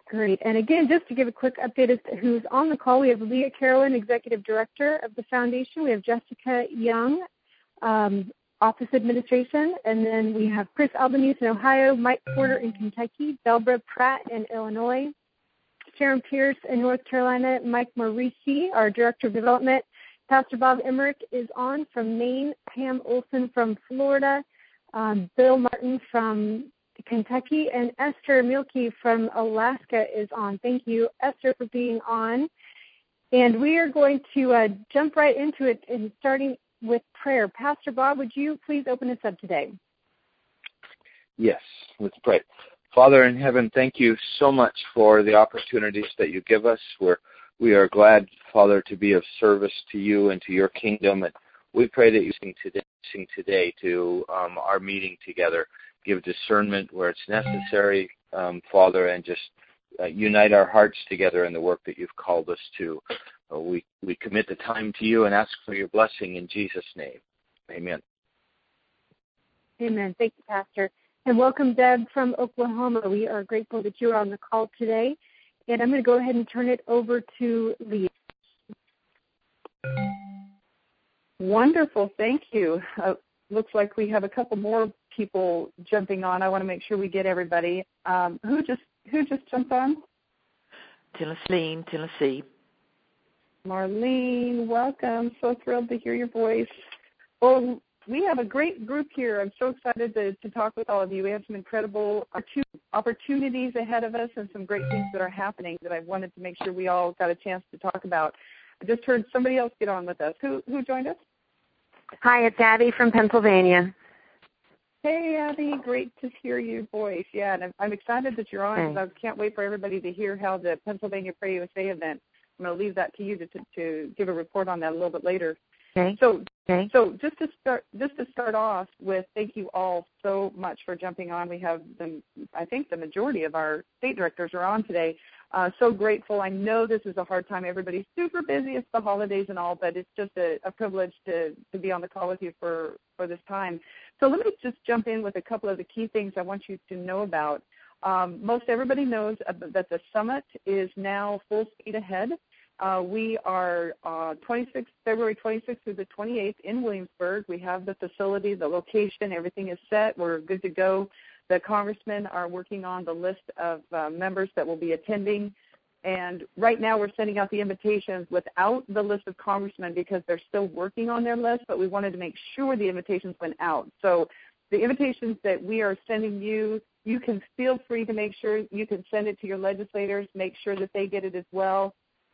Great. And again, just to give a quick update as to who's on the call, we have Leah Carolyn, Executive Director of the Foundation. We have Jessica Young, Office Administration. And then we have Chris Albanese in Ohio, Mike Porter in Kentucky, Belbra Pratt in Illinois, Sharon Pierce in North Carolina, Mike Maurici, our Director of Development. Pastor Bob Emmerich is on from Maine, Pam Olson from Florida, Bill Martin from Kentucky, and Esther Mielke from Alaska is on. Thank you, Esther, for being on. And we are going to jump right into it and starting with prayer. Pastor Bob, would you please open us up today? Yes, let's pray. Father in heaven, thank you so much for the opportunities that you give us. We are glad, Father, to be of service to you and to your kingdom. And we pray that you sing today to our meeting together. Give discernment where it's necessary, Father, and just unite our hearts together in the work that you've called us to. We commit the time to you and ask for your blessing in Jesus' name. Amen. Amen. Thank you, Pastor. And welcome, Deb from Oklahoma. We are grateful that you are on the call today. And I'm going to go ahead and turn it over to Leah. Wonderful. Thank you. Looks like we have a couple more people jumping on. I want to make sure we get everybody. Who just jumped on? Tennessee. Marlene, welcome. So thrilled to hear your voice. Well, we have a great group here. I'm so excited to talk with all of you. We have some incredible opportunities ahead of us and some great things that are happening that I wanted to make sure we all got a chance to talk about. I just heard somebody else get on with us. Who joined us? Hi, it's Abby from Pennsylvania. Hey, Abby, great to hear your voice. Yeah, and I'm excited that you're on. I can't wait for everybody to hear how the Pennsylvania Pray USA event. I'm going to leave that to you to give a report on that a little bit later. Okay. So just to start off with, thank you all so much for jumping on. We have I think the majority of our state directors are on today. So grateful. I know this is a hard time. Everybody's super busy. It's the holidays and all, but it's just a privilege to be on the call with you for this time. So let me just jump in with a couple of the key things I want you to know about. Most everybody knows that the summit is now full speed ahead. We are February 26th through the 28th in Williamsburg. We have the facility, the location, everything is set. We're good to go. The congressmen are working on the list of members that will be attending. And right now we're sending out the invitations without the list of congressmen because they're still working on their list, but we wanted to make sure the invitations went out. So the invitations that we are sending you, you can feel free to make sure you can send it to your legislators, make sure that they get it as well.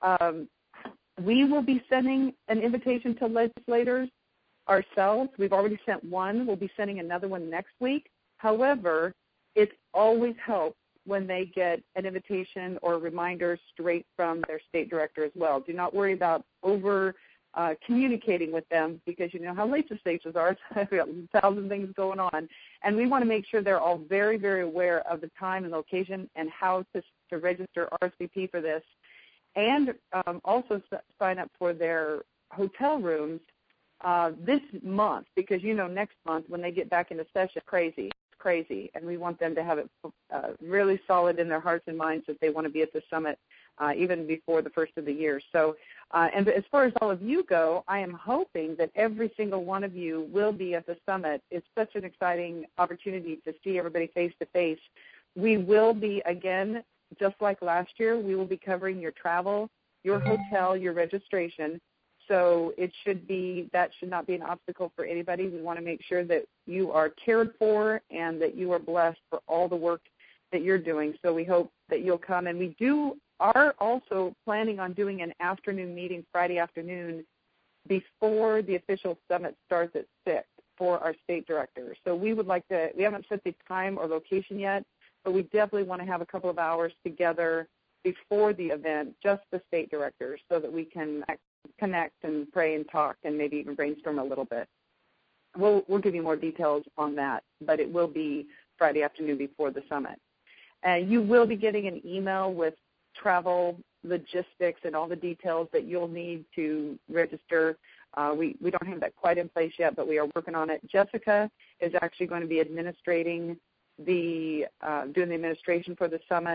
We will be sending an invitation to legislators ourselves. We've already sent one. We'll be sending another one next week. However, it always helps when they get an invitation or a reminder straight from their state director as well. Do not worry about communicating with them because you know how legislatures are. We've got 1,000 things going on. And we want to make sure they're all very, very aware of the time and location and how to register RSVP for this. And also sign up for their hotel rooms this month because, you know, next month when they get back into session, it's crazy. And we want them to have it really solid in their hearts and minds that they want to be at the summit even before the first of the year. So, and as far as all of you go, I am hoping that every single one of you will be at the summit. It's such an exciting opportunity to see everybody face to face. We will be, again, just like last year, we will be covering your travel, your hotel, your registration. So that should not be an obstacle for anybody. We want to make sure that you are cared for and that you are blessed for all the work that you're doing. So we hope that you'll come. And we are also planning on doing an afternoon meeting Friday afternoon before the official summit starts at 6 for our state directors. So we haven't set the time or location yet, but we definitely want to have a couple of hours together before the event, just the state directors, so that we can connect and pray and talk and maybe even brainstorm a little bit. We'll give you more details on that, but it will be Friday afternoon before the summit. And you will be getting an email with travel logistics and all the details that you'll need to register. We don't have that quite in place yet, but we are working on it. Jessica is actually going to be doing the administration for the summit,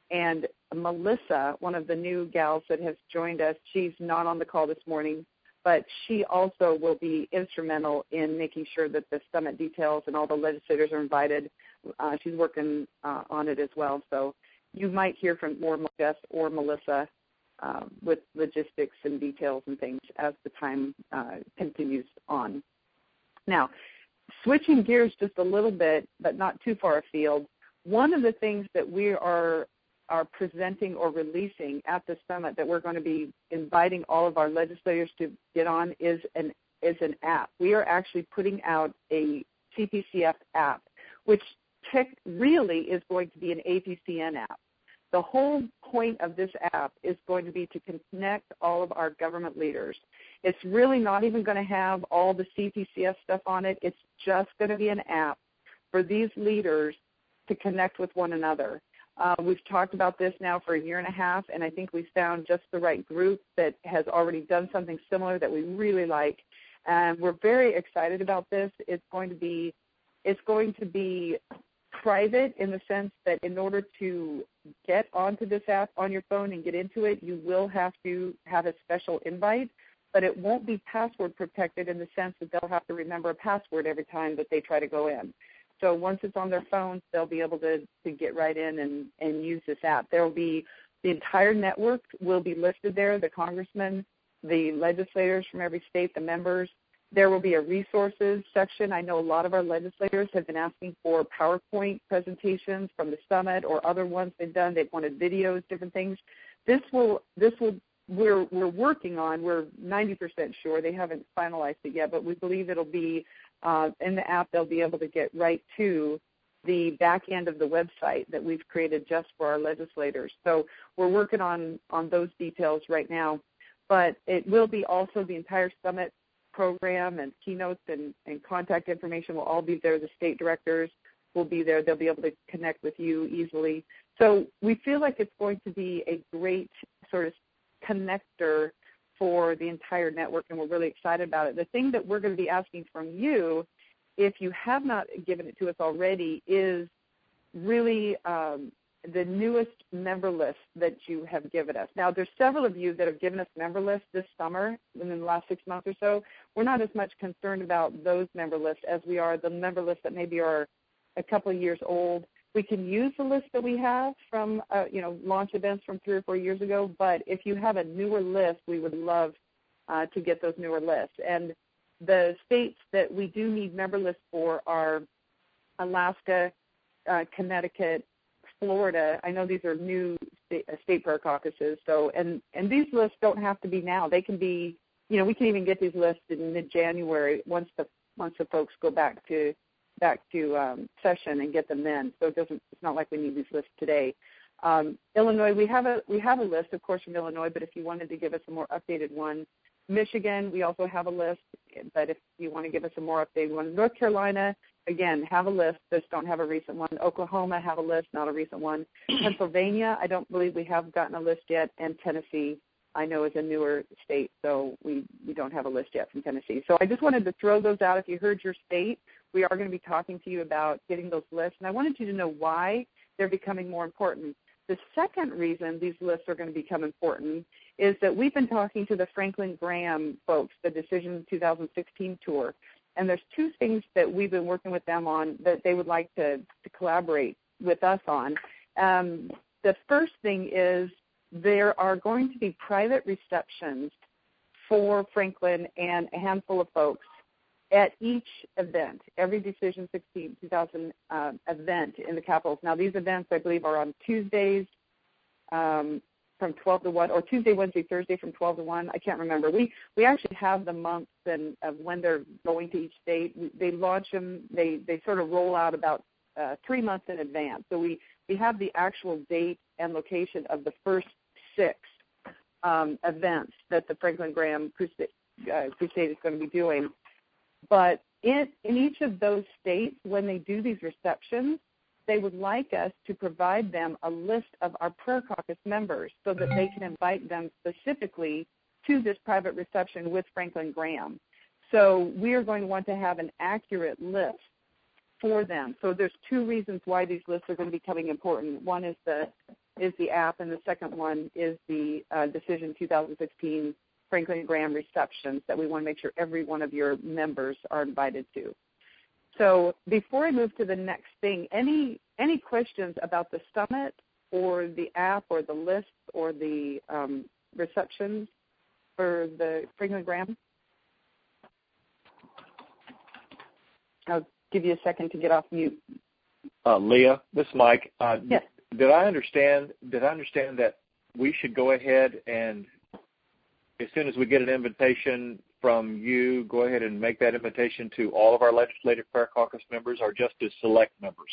And Melissa, one of the new gals that has joined us, she's not on the call this morning, but she also will be instrumental in making sure that the summit details and all the legislators are invited. She's working on it as well. So you might hear from more Jess or Melissa with logistics and details and things as the time continues on. Now, switching gears just a little bit, but not too far afield, one of the things that we are presenting or releasing at the summit that we're going to be inviting all of our legislators to get on is an app. We are actually putting out a CPCF app, which really is going to be an APCN app. The whole point of this app is going to be to connect all of our government leaders. It's really not even going to have all the CPCF stuff on it. It's just going to be an app for these leaders to connect with one another. We've talked about this now for a year and a half, and I think we've found just the right group that has already done something similar that we really like. And we're very excited about this. It's going to be private in the sense that in order to get onto this app on your phone and get into it, you will have to have a special invite, but it won't be password protected in the sense that they'll have to remember a password every time that they try to go in. So once it's on their phones, they'll be able to get right in and use this app. There will be the entire network will be listed there, the congressmen, the legislators from every state, the members. There will be a resources section. I know a lot of our legislators have been asking for PowerPoint presentations from the summit or other ones they've done. They've wanted videos, different things. We're working on. We're 90% sure. They haven't finalized it yet, but we believe it'll be in the app. They'll be able to get right to the back end of the website that we've created just for our legislators. So we're working on those details right now. But it will be also the entire summit program and keynotes and contact information will all be there. The state directors will be there. They'll be able to connect with you easily. So we feel like it's going to be a great sort of connector for the entire network, and we're really excited about it. The thing that we're going to be asking from you, if you have not given it to us already, is really the newest member list that you have given us. Now, there's several of you that have given us member lists this summer within the last 6 months or so. We're not as much concerned about those member lists as we are the member lists that maybe are a couple of years old. We can use the list that we have from, launch events from 3 or 4 years ago, but if you have a newer list, we would love to get those newer lists. And the states that we do need member lists for are Alaska, Connecticut, Florida. I know these are new state prayer caucuses. So, and these lists don't have to be now. They can be, we can even get these lists in mid-January once the folks go back to session and get them then. So it's not like we need these lists today. Illinois, we have a list, of course, from Illinois, but if you wanted to give us a more updated one. Michigan, we also have a list, but if you want to give us a more updated one. North Carolina, again, have a list, just don't have a recent one. Oklahoma, have a list, not a recent one. Pennsylvania, I don't believe we have gotten a list yet, and Tennessee, I know, is a newer state, so we don't have a list yet from Tennessee. So I just wanted to throw those out. If you heard your state, we are going to be talking to you about getting those lists, and I wanted you to know why they're becoming more important. The second reason these lists are going to become important is that we've been talking to the Franklin Graham folks, the Decision 2016 tour, and there's 2 things that we've been working with them on that they would like to collaborate with us on. The first thing is there are going to be private receptions for Franklin and a handful of folks at each event, every Decision 2000 event in the Capitals. Now, these events, I believe, are on Tuesdays from 12 to 1, or Tuesday, Wednesday, Thursday from 12 to 1. I can't remember. We actually have the months of when they're going to each state. They launch them. They sort of roll out about 3 months in advance. So we have the actual date and location of the first 6 events that the Franklin Graham Crusade is going to be doing. But in each of those states, when they do these receptions, they would like us to provide them a list of our prayer caucus members so that they can invite them specifically to this private reception with Franklin Graham. So we are going to want to have an accurate list for them. So there's 2 reasons why these lists are going to be becoming important. One is the is the app, and the second one is the Decision 2016 Franklin Graham receptions that we want to make sure every one of your members are invited to. So before I move to the next thing, any questions about the summit or the app or the list or the receptions for the Franklin Graham? I'll give you a second to get off mute. Leah, this is Mike. Yes. Did I understand that we should go ahead and, as soon as we get an invitation from you, go ahead and make that invitation to all of our Legislative Prayer Caucus members, or just to select members?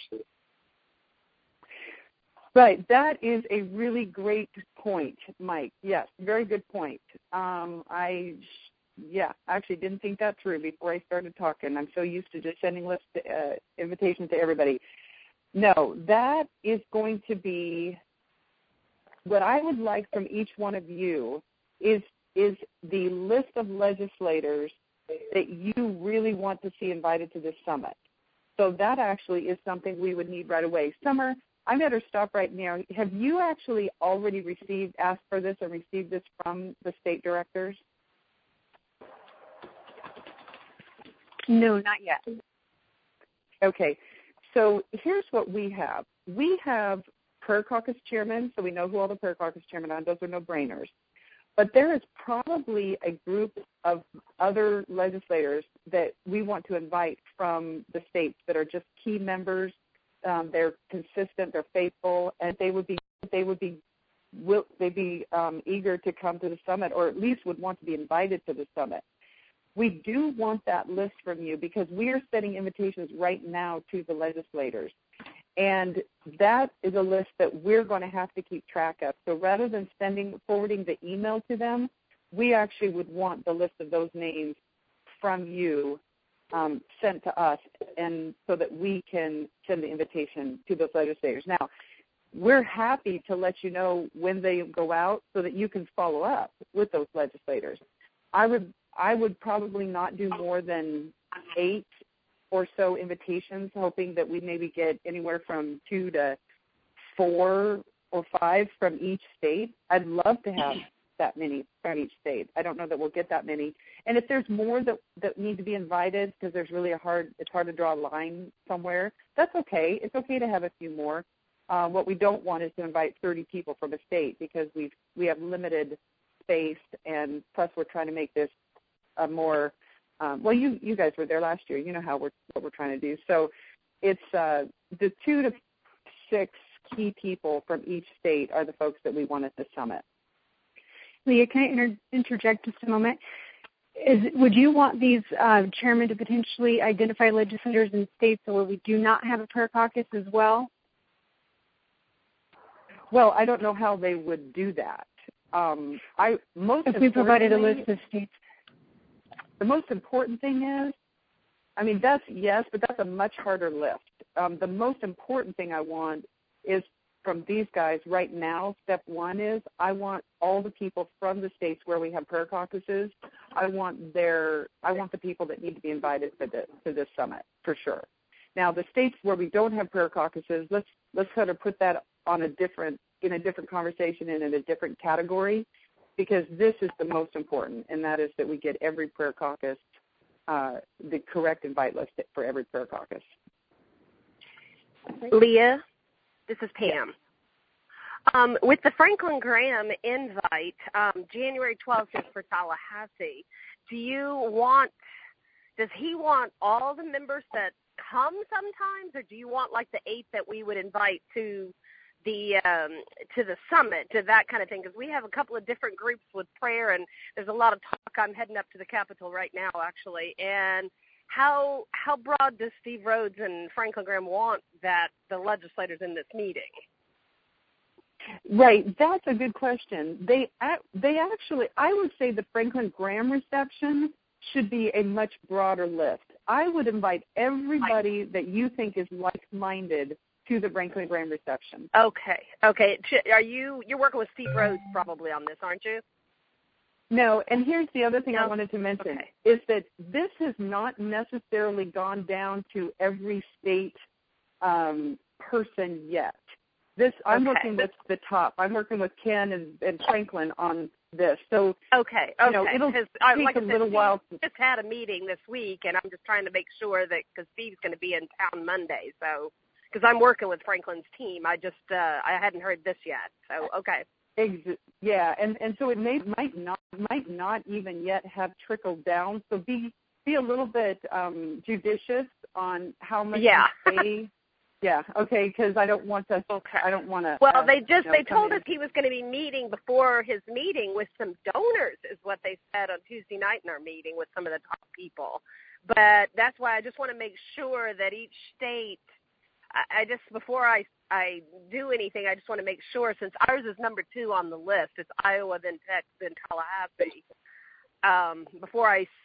Right. That is a really great point, Mike. Yes, very good point. I actually didn't think that through before I started talking. I'm so used to just sending invitations to everybody. No, that is going to be what I would like from each one of you is the list of legislators that you really want to see invited to this summit. So that actually is something we would need right away. Summer, I better stop right now. Have you actually already asked for this or received this from the state directors? No, not yet. Okay. So here's what we have. We have prayer caucus chairmen, so we know who all the prayer caucus chairmen are. Those are no-brainers. But there is probably a group of other legislators that we want to invite from the states that are just key members. They're consistent, they're faithful, and they'd be eager to come to the summit, or at least would want to be invited to the summit. We do want that list from you because we are sending invitations right now to the legislators. And that is a list that we're going to have to keep track of. So rather than forwarding the email to them, we actually would want the list of those names from you sent to us, and so that we can send the invitation to those legislators. Now, we're happy to let you know when they go out so that you can follow up with those legislators. I would probably not do more than 8 or so invitations, hoping that we maybe get anywhere from 2 to 4 or 5 from each state. I'd love to have that many from each state. I don't know that we'll get that many. And if there's more that need to be invited, because there's really it's hard to draw a line somewhere, that's okay. It's okay to have a few more. What we don't want is to invite 30 people from a state, because we have limited space, and plus we're trying to make this a more well, you guys were there last year. You know what we're trying to do. So it's the 2 to 6 key people from each state are the folks that we want at the summit. Leah, can I interject just a moment? Would you want these chairmen to potentially identify legislators in states where we do not have a prayer caucus as well? Well, I don't know how they would do that. If we provided a list of states. The most important thing is, that's yes, but that's a much harder lift. The most important thing I want is from these guys right now. Step 1 is I want all the people from the states where we have prayer caucuses. I want the people that need to be invited to this summit for sure. Now, the states where we don't have prayer caucuses, let's kind of put that in a different conversation and in a different category, because this is the most important, and that is that we get every prayer caucus the correct invite list for every prayer caucus. Leah, this is Pam. With the Franklin Graham invite, January 12th is for Tallahassee. Does he want all the members that come sometimes, or do you want like the 8 that we would invite to the summit, to that kind of thing? Because we have a couple of different groups with prayer, and there's a lot of talk. I'm heading up to the Capitol right now, actually. And how broad does Steve Rhodes and Franklin Graham want that the legislators in this meeting? Right, that's a good question. They actually, I would say the Franklin Graham reception should be a much broader list. I would invite everybody that you think is like-minded to the Franklin Graham reception. Okay. You're working with Steve Rhodes probably on this, aren't you? No, and here's the other thing I wanted to mention, is that this has not necessarily gone down to every state person yet. I'm working with the top. I'm working with Ken and Franklin on this. So okay. It'll take like a little while. Just had a meeting this week, and I'm just trying to make sure that because Steve's going to be in town Monday, so because I'm working with Franklin's team, I just I hadn't heard this yet. So okay. Yeah, and so it might not even yet have trickled down. So be a little bit judicious on how much you say. Yeah, okay, because I don't want to. Okay. I don't want to. Well, they told us he was going to be meeting before his meeting with some donors, is what they said on Tuesday night in our meeting with some of the top people. But that's why I just want to make sure that each state. I just before I do anything, I just want to make sure since ours is number 2 on the list, it's Iowa, then Texas, then Tallahassee. Before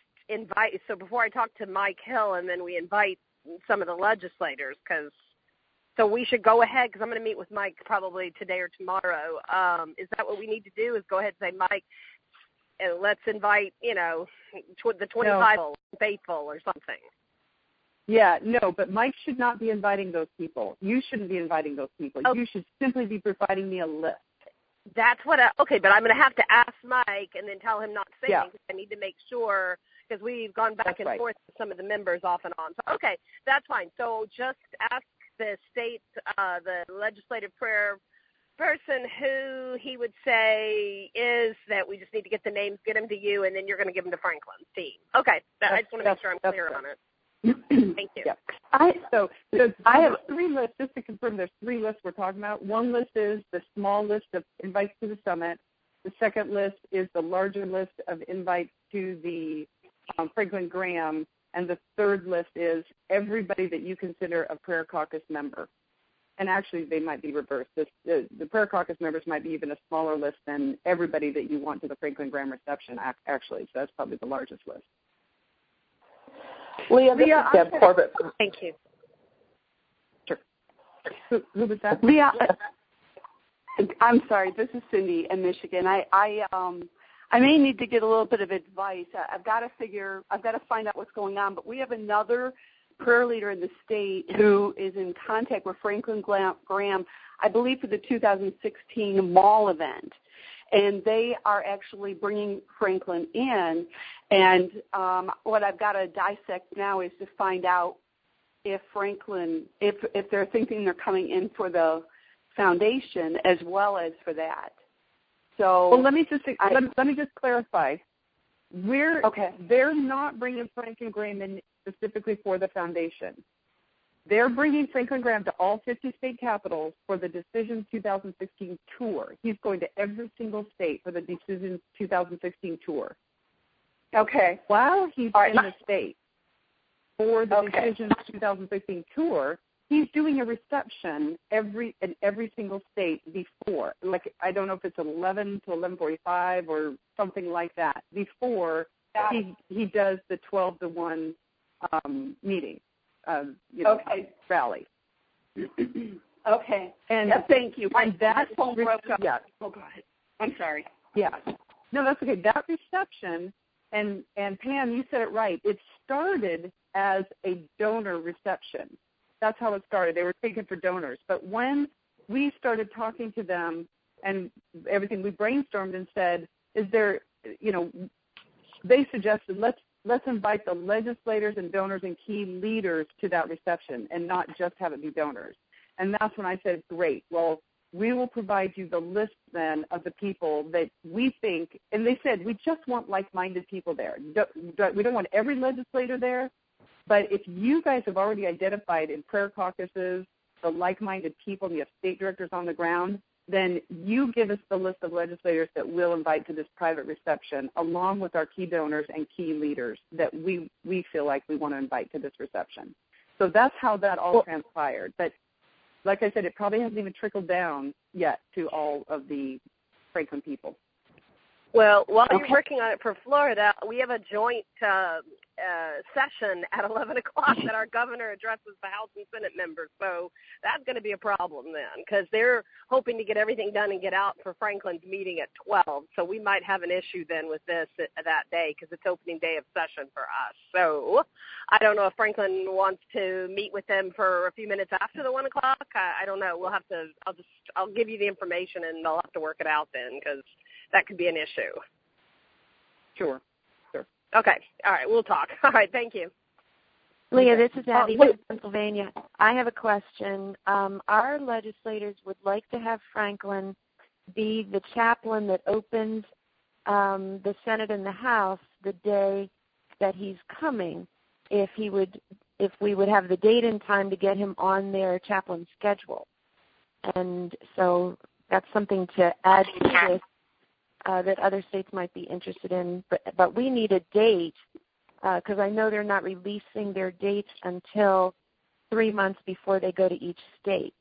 I talk to Mike Hill and then we invite some of the legislators So we should go ahead, because I'm going to meet with Mike probably today or tomorrow. Is that what we need to do, is go ahead and say, Mike, let's invite, the 25 faithful or something? Yeah, no, but Mike should not be inviting those people. You shouldn't be inviting those people. Okay. You should simply be providing me a list. That's what okay, but I'm going to have to ask Mike and then tell him not to say anything, because I need to make sure, because we've gone back and forth with some of the members off and on. So, okay, that's fine. So just ask the state, the legislative prayer person who he would say is that we just need to get the names, get them to you, and then you're going to give them to Franklin's team. Okay, I just want to make sure I'm clear on it. Thank you. Yeah. I have 3 lists, just to confirm there's 3 lists we're talking about. One list is the small list of invites to the summit. The second list is the larger list of invites to the Franklin Graham. And the third list is everybody that you consider a prayer caucus member. And actually, they might be reversed. The prayer caucus members might be even a smaller list than everybody that you want to the Franklin Graham reception, actually. So that's probably the largest list. Leah, this is Deb Corbett. Thank you. Sure. Who was that? Leah, I'm sorry. This is Cindy in Michigan. I may need to get a little bit of advice. I've got to find out what's going on. But we have another prayer leader in the state who is in contact with Franklin Graham, I believe, for the 2016 mall event. And they are actually bringing Franklin in. And what I've got to dissect now is to find out if Franklin, if they're thinking they're coming in for the foundation as well as for that. So let me just clarify. They're not bringing Franklin Graham in specifically for the foundation. They're bringing Franklin Graham to all 50 state capitals for the Decisions 2016 tour. He's going to every single state for the Decisions 2016 tour. Okay. While he's in the state for the Decisions 2016 tour, he's doing a reception in every single state before. Like, I don't know if it's 11 to 11:45 or something like that. Before he does the 12 to 1 meeting. Rally. Okay. And thank you. And that phone broke up. Yeah. Oh, go ahead. I'm sorry. Yeah. No, that's okay. That reception, and Pam, you said it right. It started as a donor reception. That's how it started. They were taken for donors. But when we started talking to them and everything, we brainstormed and said, is there, they suggested let's invite the legislators and donors and key leaders to that reception and not just have it be donors. And that's when I said, great. Well, we will provide you the list then of the people that we think, and they said, we just want like-minded people there. We don't want every legislator there, but if you guys have already identified in prayer caucuses the like-minded people and you have state directors on the ground, then you give us the list of legislators that we'll invite to this private reception, along with our key donors and key leaders that we feel like we want to invite to this reception. So that's how that all transpired. But like I said, it probably hasn't even trickled down yet to all of the Franklin people. Well, while you're working on it for Florida, we have a joint session at 11 o'clock that our governor addresses the House and Senate members. So that's going to be a problem then, because they're hoping to get everything done and get out for Franklin's meeting at 12. So we might have an issue then with this that day, because it's opening day of session for us. So I don't know if Franklin wants to meet with them for a few minutes after the 1 o'clock. I don't know. We'll have to. I'll give you the information, and I'll have to work it out then, because that could be an issue. Sure. Okay. All right. We'll talk. All right. Thank you. Leah, this is Abby from Pennsylvania. I have a question. Our legislators would like to have Franklin be the chaplain that opens the Senate and the House the day that he's coming, if we would have the date and time to get him on their chaplain schedule. And so that's something to add to this that other states might be interested in. But we need a date, because I know they're not releasing their dates until 3 months before they go to each state.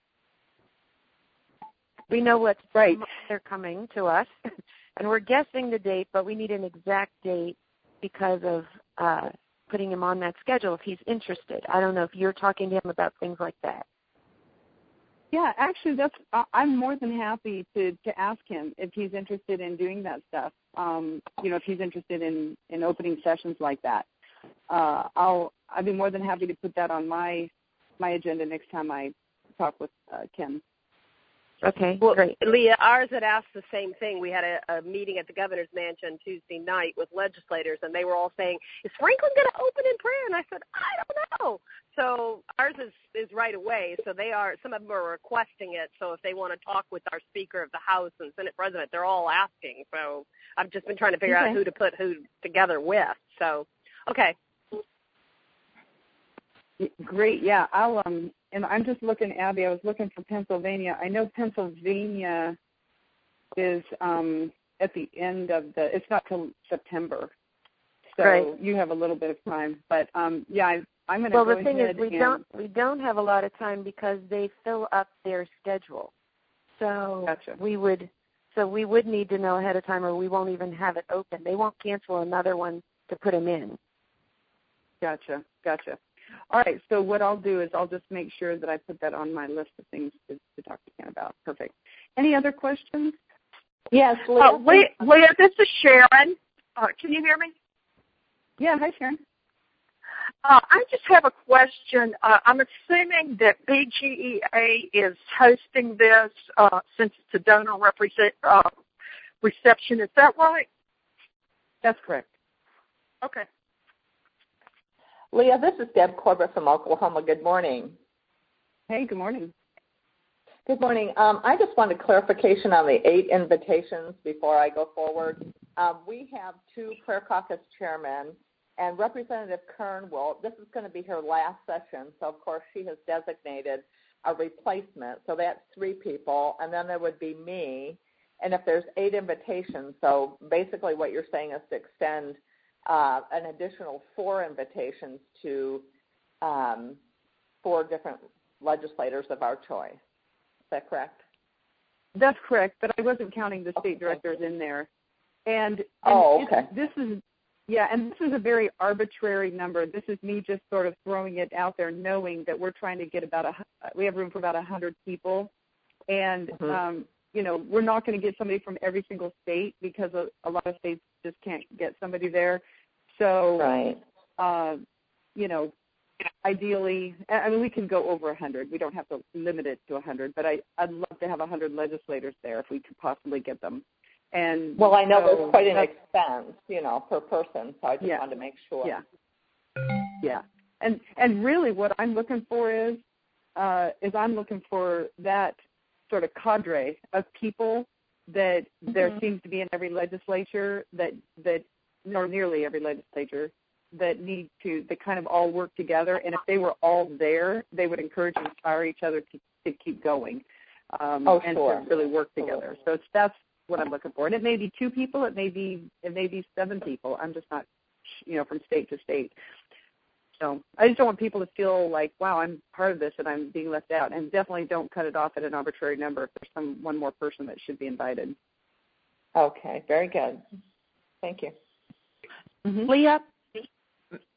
We know what month they're coming to us, and we're guessing the date, but we need an exact date because of putting him on that schedule if he's interested. I don't know if you're talking to him about things like that. Yeah, actually, I'm more than happy to ask him if he's interested in doing that stuff. If he's interested in opening sessions like that. I'd be more than happy to put that on my agenda next time I talk with Kim. Okay, well, great. Leah, ours had asked the same thing. We had a meeting at the governor's mansion Tuesday night with legislators, and they were all saying, is Franklin going to open in prayer? And I said, I don't know. So ours is right away. So some of them are requesting it. So if they want to talk with our Speaker of the House and Senate President, they're all asking. So I've just been trying to figure out who to put who together with. So, okay. Great. Yeah, and I'm just looking, Abby, I was looking for Pennsylvania. I know Pennsylvania is at the end of it's not till September. So you have a little bit of time. But, I'm going to go ahead. Well, the thing is, we don't have a lot of time because they fill up their schedule. So we would need to know ahead of time, or we won't even have it open. They won't cancel another one to put him in. Gotcha. All right, so what I'll do is I'll just make sure that I put that on my list of things to talk to Ken about. Perfect. Any other questions? Yes, Leah. Leah, this is Sharon. Can you hear me? Yeah, hi, Sharon. I just have a question. I'm assuming that BGEA is hosting this since it's a donor reception. Is that right? That's correct. Okay. Leah, this is Deb Corbett from Oklahoma. Good morning. Hey, good morning. Good morning. I just wanted clarification on the 8 invitations before I go forward. We have 2 prayer caucus chairmen, and Representative Kern this is going to be her last session, so of course she has designated a replacement. So that's 3 people, and then there would be me. And if there's 8 invitations, so basically what you're saying is to extend an additional 4 invitations to 4 different legislators of our choice. Is that correct? That's correct, but I wasn't counting the state directors in there. And okay. This is a very arbitrary number. This is me just sort of throwing it out there, knowing that we're trying to get we have room for about 100 people, and we're not going to get somebody from every single state because a lot of states just can't get somebody there. So, ideally, I mean, we can go over 100. We don't have to limit it to 100, but I'd love to have 100 legislators there if we could possibly get them. And well, I know there's quite an expense, per person, so I just wanted to make sure. Yeah. And really, what I'm looking for is I'm looking for that sort of cadre of people that there seems to be in every legislature that or nearly every legislature that kind of all work together. And if they were all there, they would encourage and inspire each other to keep going and to really work together. So that's what I'm looking for. And it may be 2 people, it may be 7 people. I'm just not, from state to state. So I just don't want people to feel like, wow, I'm part of this and I'm being left out. And definitely don't cut it off at an arbitrary number if there's one more person that should be invited. Okay, very good. Thank you. Mm-hmm. Leah,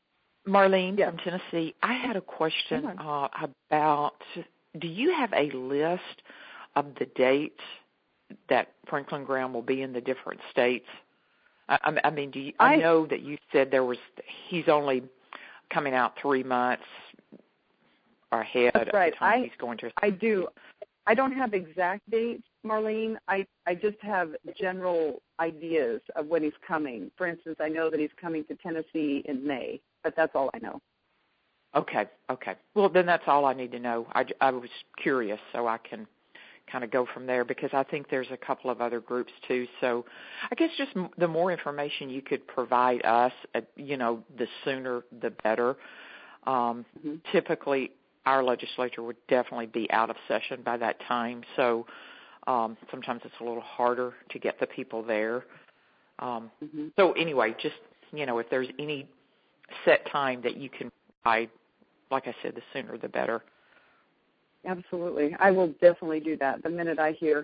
Marlene Yes. from Tennessee. I had a question about, do you have a list of the dates that Franklin Graham will be in the different states? I mean, I know that you said he's only coming out 3 months ahead of the time he's going to. I do. I don't have exact dates, Marlene. I just have general ideas of when he's coming. For instance, I know that he's coming to Tennessee in May, but that's all I know. Okay. Well, then that's all I need to know. I was curious, so I can kind of go from there, because I think there's a couple of other groups too. So I guess just the more information you could provide us, the sooner the better. Typically, our legislature would definitely be out of session by that time, so sometimes it's a little harder to get the people there. So anyway, just, if there's any set time that you can provide, like I said, the sooner the better. Absolutely. I will definitely do that the minute I hear.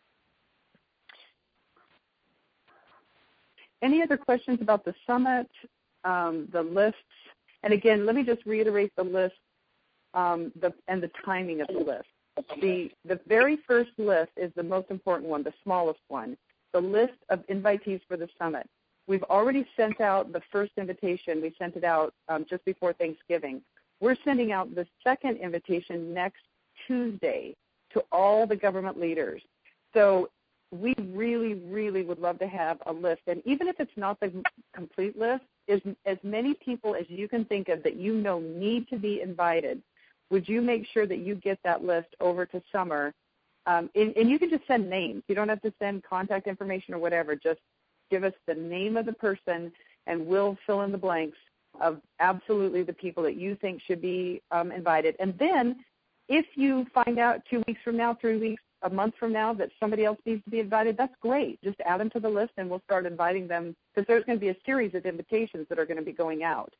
Any other questions about the summit, the lists? And again, let me just reiterate the list and the timing of the list. The very first list is the most important one, the smallest one, the list of invitees for the summit. We've already sent out the first invitation. We sent it out just before Thanksgiving. We're sending out the second invitation next Tuesday to all the government leaders. So we really, really would love to have a list. And even if it's not the complete list, as many people as you can think of that need to be invited, would you make sure that you get that list over to Summer? And you can just send names. You don't have to send contact information or whatever. Just give us the name of the person, and we'll fill in the blanks of absolutely the people that you think should be invited. And then if you find out 2 weeks from now, 3 weeks, a month from now that somebody else needs to be invited, that's great. Just add them to the list, and we'll start inviting them, because there's going to be a series of invitations that are going to be going out.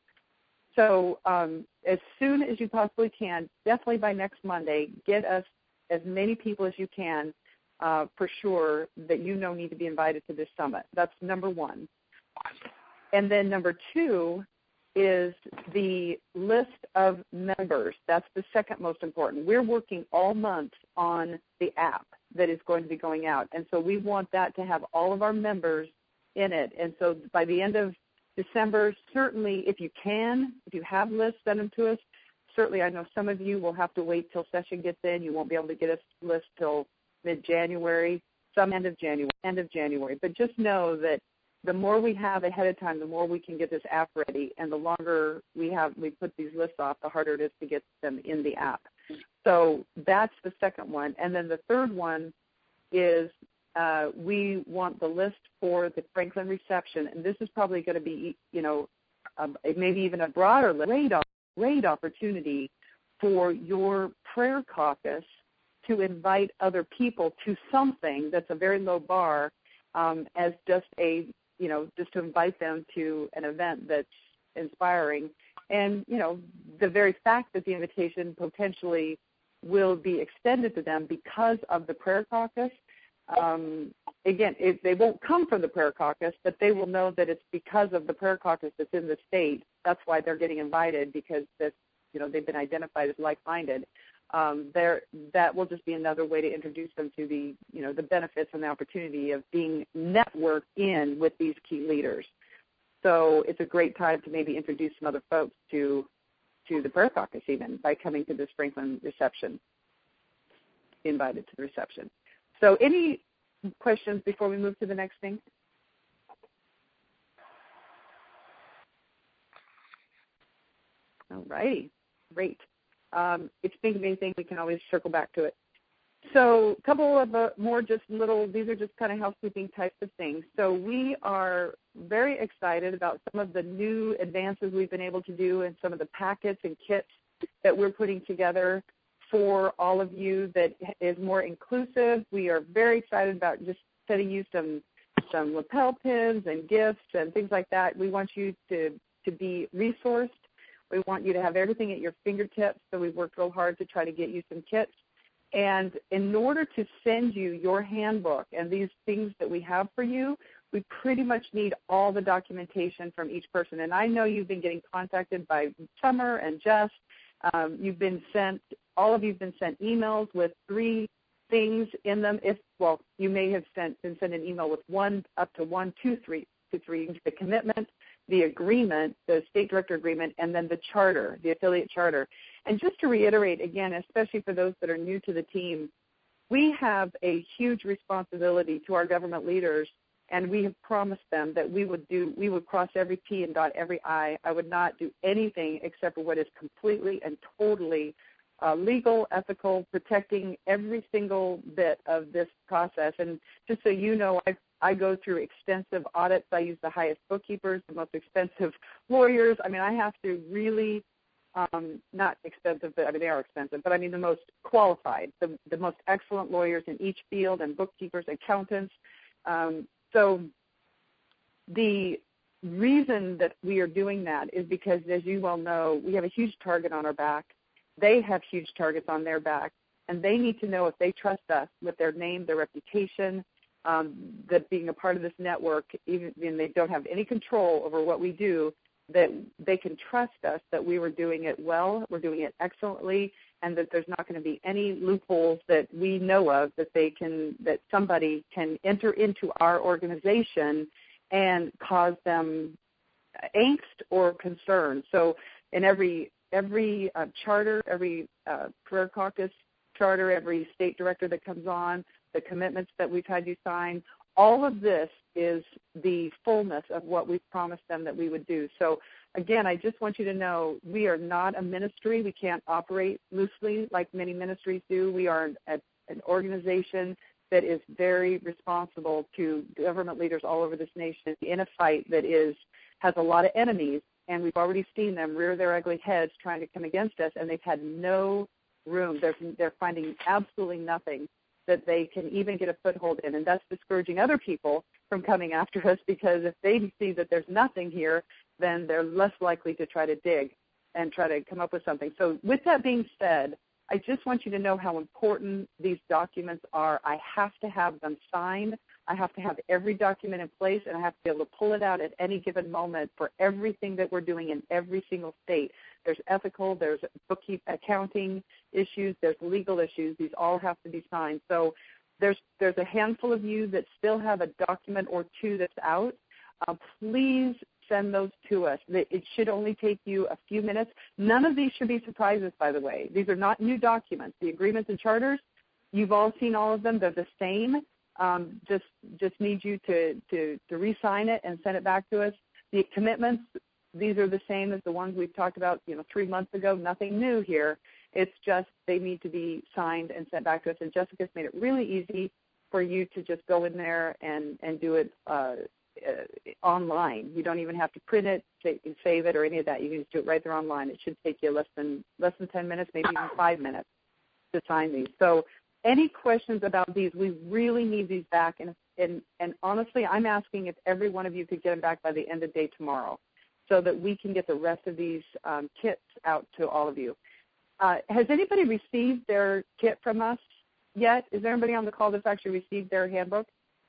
So as soon as you possibly can, definitely by next Monday, get us as many people as you can for sure that need to be invited to this summit. That's number one. And then number two is the list of members. That's the second most important. We're working all month on the app that is going to be going out, and so we want that to have all of our members in it. And so by the end of December, certainly if you have lists, send them to us. Certainly I know some of you will have to wait till session gets in. You won't be able to get a list till mid-January, some end of January. But just know that the more we have ahead of time, the more we can get this app ready, and the longer we put these lists off, the harder it is to get them in the app. So that's the second one. And then the third one is we want the list for the Franklin reception, and this is probably going to be, maybe even a broader list, great opportunity for your prayer caucus to invite other people to something that's a very low bar, as just to invite them to an event that's inspiring. And, the very fact that the invitation potentially will be extended to them because of the prayer caucus, again, they won't come from the prayer caucus, but they will know that it's because of the prayer caucus that's in the state. That's why they're getting invited, because they've been identified as like-minded. That will just be another way to introduce them to the benefits and the opportunity of being networked in with these key leaders. So it's a great time to maybe introduce some other folks to the prayer caucus, even by coming to this Franklin reception, invited to the reception. So any questions before we move to the next thing? All righty, great. If you think of anything, we can always circle back to it. So a couple of these are just kind of housekeeping types of things. So we are very excited about some of the new advances we've been able to do and some of the packets and kits that we're putting together for all of you that is more inclusive. We are very excited about just sending you some lapel pins and gifts and things like that. We want you to be resourced. We want you to have everything at your fingertips, so we've worked real hard to try to get you some kits. And in order to send you your handbook and these things that we have for you, we pretty much need all the documentation from each person. And I know you've been getting contacted by Summer and Jess. All of you have been sent emails with 3 things in them. You may have been sent an email with 1, up to 1, 2, 3, the commitment, the agreement, the state director agreement, and then the charter, the affiliate charter. And just to reiterate again, especially for those that are new to the team, we have a huge responsibility to our government leaders, and we have promised them that we would cross every T and dot every I. I would not do anything except for what is completely and totally legal, ethical, protecting every single bit of this process. And just so you know, I go through extensive audits. I use the highest bookkeepers, the most expensive lawyers. I mean, I have to really, not expensive, but I mean, they are expensive, but I mean the most qualified, the most excellent lawyers in each field, and bookkeepers, accountants. So the reason that we are doing that is because, as you well know, we have a huge target on our back. They have huge targets on their back, and they need to know if they trust us with their name, their reputation, that being a part of this network, even when they don't have any control over what we do, that they can trust us that we were doing it well, we're doing it excellently, and that there's not going to be any loopholes that we know of that somebody can enter into our organization and cause them angst or concern. So in every charter, every Prayer Caucus charter, every state director that comes on, the commitments that we've had you sign, all of this is the fullness of what we've promised them that we would do. So, again, I just want you to know we are not a ministry. We can't operate loosely like many ministries do. We are an organization that is very responsible to government leaders all over this nation in a fight that has a lot of enemies, and we've already seen them rear their ugly heads trying to come against us, and they've had no room. They're finding absolutely nothing that they can even get a foothold in, and that's discouraging other people from coming after us, because if they see that there's nothing here, then they're less likely to try to dig and try to come up with something. So with that being said, I just want you to know how important these documents are. I have to have them signed. I have to have every document in place, and I have to be able to pull it out at any given moment for everything that we're doing in every single state. There's ethical, there's accounting issues, there's legal issues. These all have to be signed. So there's a handful of you that still have a document or 2 that's out. Please send those to us. It should only take you a few minutes. None of these should be surprises, by the way. These are not new documents. The agreements and charters, you've all seen all of them. They're the same. Just need you to re-sign it and send it back to us. The commitments, these are the same as the ones we've talked about 3 months ago. Nothing new here. It's just they need to be signed and sent back to us. And Jessica's made it really easy for you to just go in there and do it online. You don't even have to print it, save it, or any of that. You can just do it right there online. It should take you less than 10 minutes, maybe even 5 minutes to sign these. So any questions about these? We really need these back. And honestly, I'm asking if every one of you could get them back by the end of day tomorrow, so that we can get the rest of these kits out to all of you. Has anybody received their kit from us yet? Is there anybody on the call that's actually received their handbook?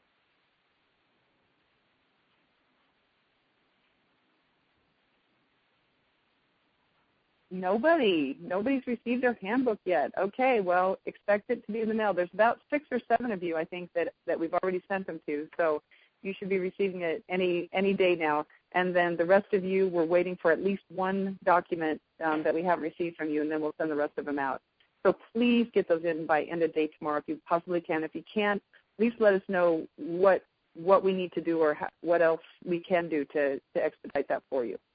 Nobody's received their handbook yet. Okay, well, expect it to be in the mail. There's about 6 or 7 of you, I think, that we've already sent them to. So you should be receiving it any day now. And then the rest of you, we're waiting for at least 1 document that we haven't received from you, and then we'll send the rest of them out. So please get those in by end of day tomorrow if you possibly can. If you can't, please let us know what we need to do or what else we can do to expedite that for you.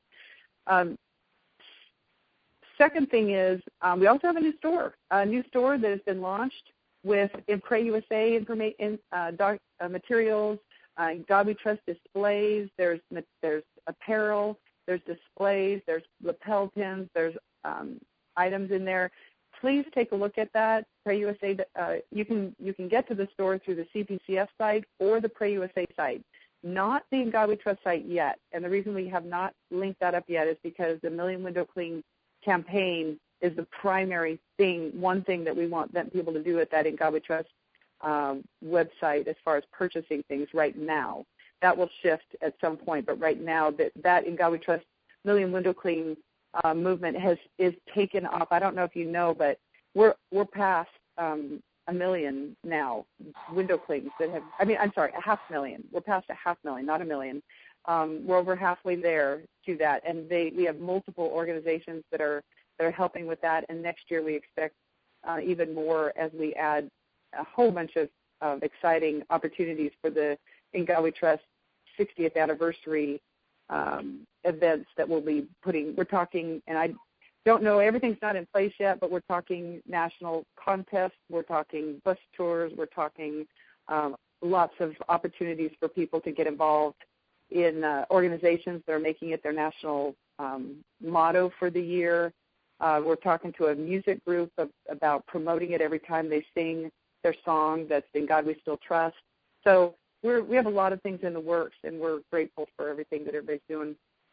Second thing is we also have a new store that has been launched with Pray USA materials, God We Trust displays. There's apparel, there's displays, there's lapel pins, there's items in there. Please take a look at that. Pray USA. You can get to the store through the CPCF site or the Pray USA site, not the In God We Trust site yet. And the reason we have not linked that up yet is because the Million Window Clean campaign is the primary one thing that we want people to do at that In God We Trust website as far as purchasing things right now. that will shift at some point. But right now, that In God We Trust Million Window Clean movement is taken off. I don't know if you know, but we're past 1 million now window clings that have. I'm sorry, 500,000. We're past 500,000, not 1 million. We're over halfway there to that, and we have multiple organizations that are helping with that. And next year we expect even more as we add a whole bunch of exciting opportunities for the In God We Trust 60th anniversary events that we'll be putting. We're talking, and I don't know, everything's not in place yet, but we're talking national contests, we're talking bus tours, we're talking lots of opportunities for people to get involved in organizations that are making it their national motto for the year. We're talking to a music group about promoting it every time they sing their song that's In God We Still Trust. So we have a lot of things in the works, and we're grateful for everything that everybody's doing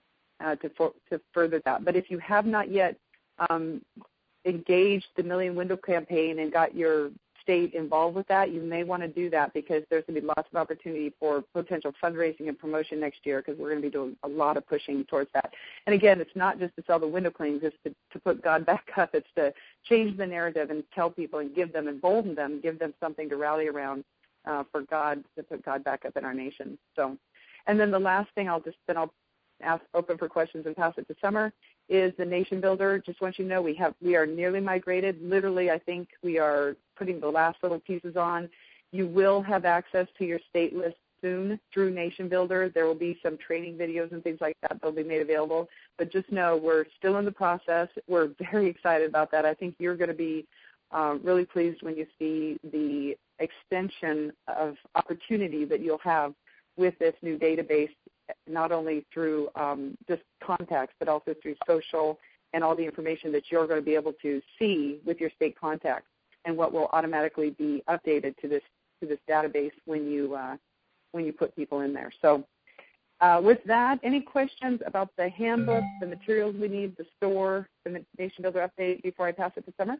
to further that. But if you have not yet engaged the Million Window Campaign and got your state involved with that, you may want to do that, because there's going to be lots of opportunity for potential fundraising and promotion next year, because we're going to be doing a lot of pushing towards that. And again, it's not just to sell the window cleanings, it's to put God back up. It's to change the narrative and tell people and give them, embolden them, give them something to rally around for God, to put God back up in our nation. So, and then the last thing I'll ask open for questions and pass it to Summer is the Nation Builder. Just want you to know we are nearly migrated. Literally, I think we are putting the last little pieces on. You will have access to your state list soon through Nation Builder. There will be some training videos and things like that that'll be made available. But just know we're still in the process. We're very excited about that. I think you're going to be really pleased when you see the extension of opportunity that you'll have with this new database, not only through just contacts, but also through social and all the information that you're going to be able to see with your state contacts, and what will automatically be updated to this database when you put people in there. So with that, any questions about the handbook, the materials we need, the store, the Nation Builder update before I pass it to Summer?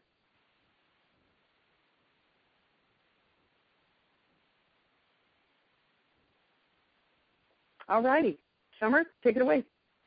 All righty. Summer, take it away.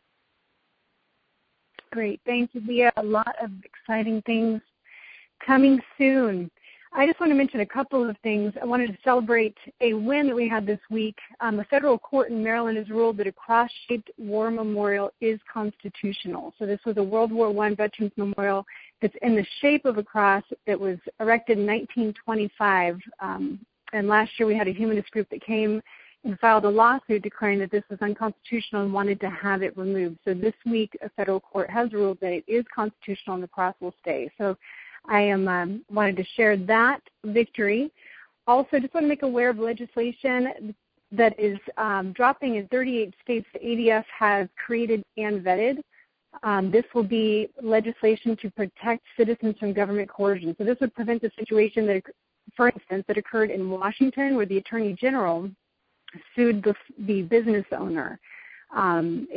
Great. Thank you, Leah. A lot of exciting things coming soon. I just want to mention a couple of things. I wanted to celebrate a win that we had this week. A federal court in Maryland has ruled that a cross-shaped war memorial is constitutional. So this was a World War I Veterans Memorial that's in the shape of a cross that was erected in 1925. And last year we had a humanist group that came and filed a lawsuit declaring that this was unconstitutional and wanted to have it removed. So this week, a federal court has ruled that it is constitutional and the cross will stay. So I wanted to share that victory. Also, just want to make aware of legislation that is dropping in 38 states the ADF has created and vetted. This will be legislation to protect citizens from government coercion. So this would prevent the situation that, for instance, that occurred in Washington, where the Attorney General sued the business owner, and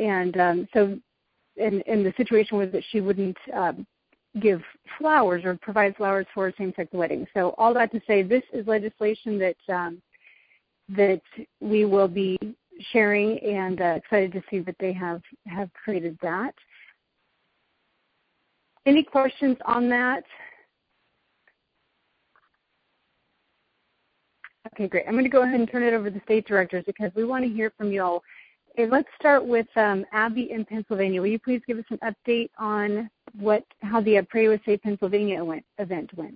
the situation was that she wouldn't give flowers or provide flowers for a same-sex wedding. So all that to say, this is legislation that we will be sharing, and excited to see that they have created that. Any questions on that? Okay, great. I'm going to go ahead and turn it over to the state directors because we want to hear from you all. Okay, let's start with Abby in Pennsylvania. Will you please give us an update on how the Pray USA Pennsylvania event went?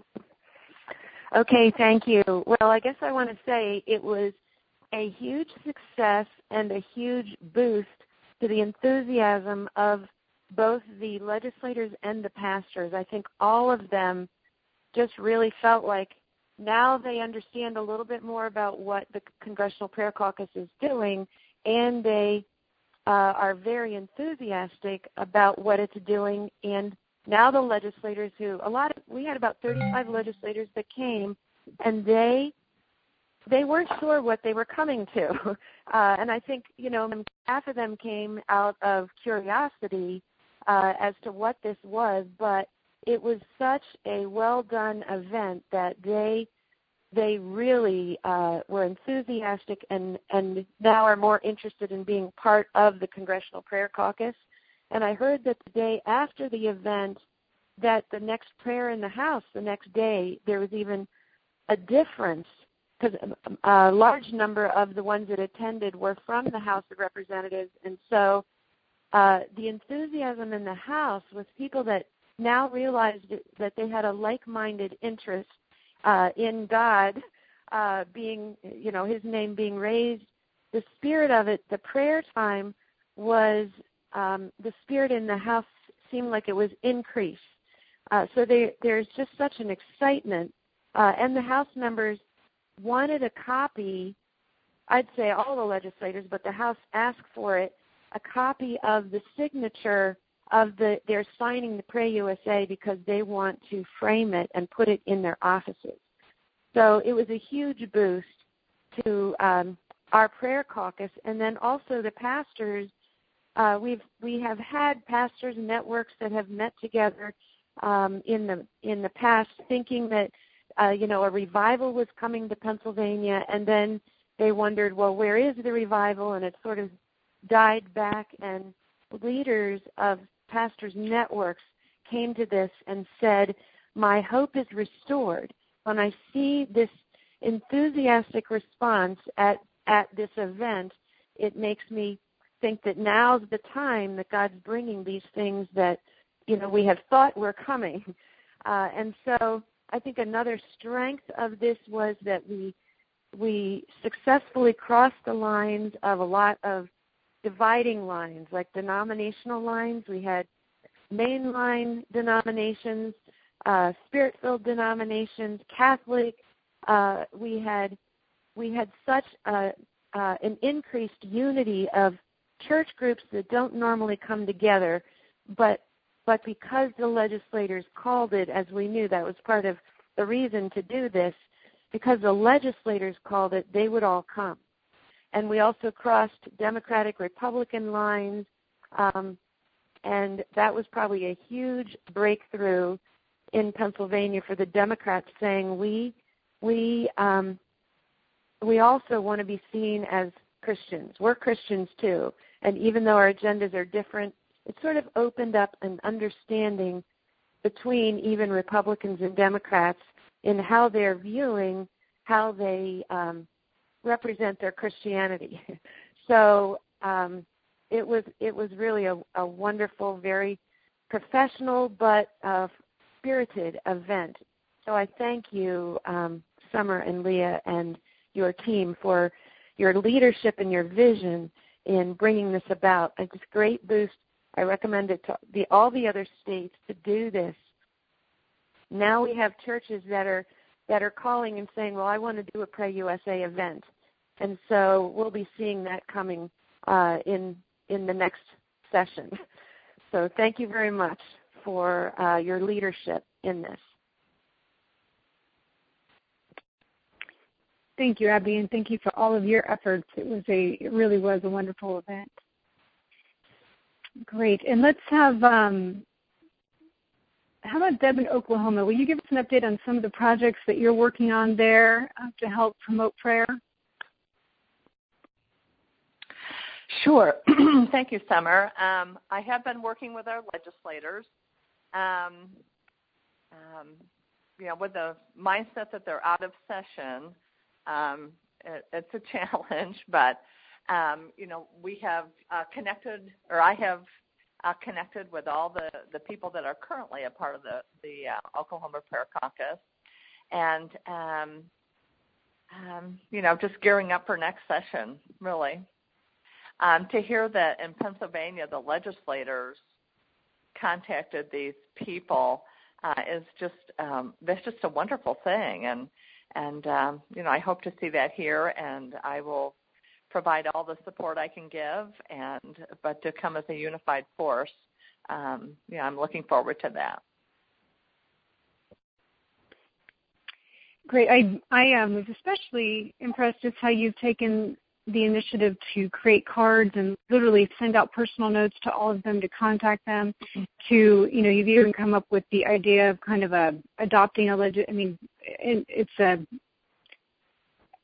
Okay, thank you. Well, I guess I want to say it was a huge success and a huge boost to the enthusiasm of both the legislators and the pastors. I think all of them just really felt like now they understand a little bit more about what the Congressional Prayer Caucus is doing, and they are very enthusiastic about what it's doing. And now the legislators we had about 35 legislators that came, and they weren't sure what they were coming to. And I think, half of them came out of curiosity as to what this was, but it was such a well-done event that they they really were enthusiastic and now are more interested in being part of the Congressional Prayer Caucus. And I heard that the day after the event, that the next prayer in the House, the next day, there was even a difference, because a large number of the ones that attended were from the House of Representatives. And so the enthusiasm in the House was people that now realized that they had a like-minded interest in God being, His name being raised. The spirit of it, the prayer time was, the spirit in the House seemed like it was increased. So there's just such an excitement. And the House members wanted a copy, I'd say all the legislators, but the House asked for it, a copy of the signature of they're signing the Pray USA because they want to frame it and put it in their offices. So it was a huge boost to our prayer caucus. And then also the pastors, we have had pastors and networks that have met together in the past, thinking that a revival was coming to Pennsylvania, and then they wondered, well, where is the revival? And it sort of died back, and leaders of pastors' networks came to this and said, my hope is restored. When I see this enthusiastic response at this event, it makes me think that now's the time that God's bringing these things that, we have thought were coming. And so I think another strength of this was that we successfully crossed the lines of a lot of dividing lines, like denominational lines. We had mainline denominations, Spirit-filled denominations, Catholic. We had such an increased unity of church groups that don't normally come together, but because the legislators called it, as we knew that was part of the reason to do this, because the legislators called it, they would all come. And we also crossed Democratic, Republican lines, and that was probably a huge breakthrough in Pennsylvania for the Democrats, saying we also want to be seen as Christians. We're Christians too, and even though our agendas are different, it sort of opened up an understanding between even Republicans and Democrats in how they're viewing how they represent their Christianity. So it was really a wonderful, very professional but spirited event. So I thank you, Summer and Leah, and your team for your leadership and your vision in bringing this about. It's a great boost. I recommend it to all the other states to do this. Now we have churches that are calling and saying, well, I want to do a Pray USA event. And so we'll be seeing that coming in the next session. So thank you very much for your leadership in this. Thank you, Abby, and thank you for all of your efforts. It really was a wonderful event. Great. And let's have, how about Deb in Oklahoma? Will you give us an update on some of the projects that you're working on there to help promote prayer? Sure. Thank you, Summer. I have been working with our legislators, with the mindset that they're out of session. It's a challenge, but we have connected, or I have connected with all the people that are currently a part of the Oklahoma Prayer Caucus, and just gearing up for next session, really. To hear that in Pennsylvania the legislators contacted these people is just that's just a wonderful thing, and I hope to see that here, and I will provide all the support I can give, but to come as a unified force, I'm looking forward to that. Great. I was especially impressed with how you've taken the initiative to create cards and literally send out personal notes to all of them to contact them. You've even come up with the idea of kind of adopting it's